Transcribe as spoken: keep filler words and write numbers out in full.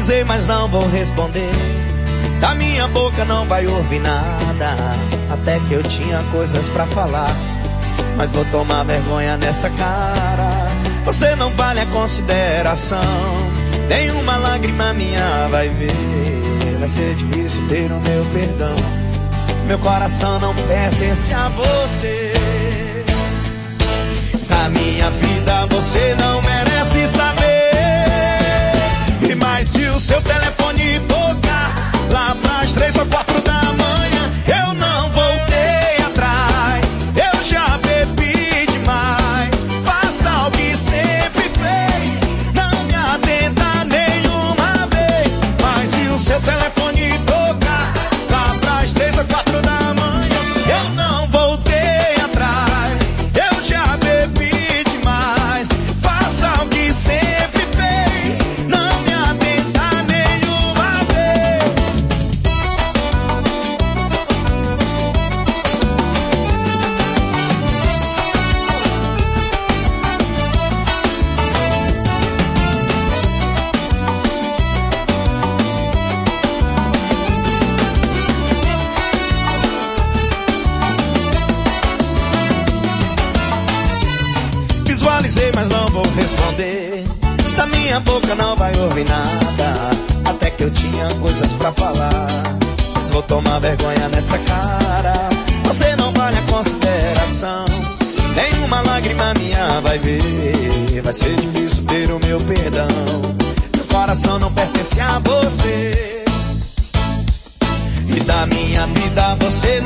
Visualizei, mas não vou responder. Da minha boca não vai ouvir nada. Até que eu tinha coisas pra falar, mas vou tomar vergonha nessa cara. Você não vale a consideração. Nem uma lágrima minha vai ver. Vai ser difícil ter o meu perdão. Meu coração não pertence a você. Da minha vida você não merece saber. E mais se o seu telefone tocar lá pras três ou quatro da manhã, eu não voltei atrás. Eu já bebi demais. Faça o que sempre fez. Não me atenda nenhuma vez. Mas se o seu telefone tocar lá pras três ou quatro da manhã, eu não voltei atrás. Eu já bebi demais. Faça o que sempre fez. Não me atenda nenhuma vez. Visualizei, mas não vou responder. Da minha boca não vai ouvir nada. Até que eu tinha coisas pra falar, mas vou tomar vergonha nessa cara. Você não vale a consideração. Nenhuma lágrima minha vai ver. Vai ser difícil ter o meu perdão. Meu coração não pertence a você. E da minha vida você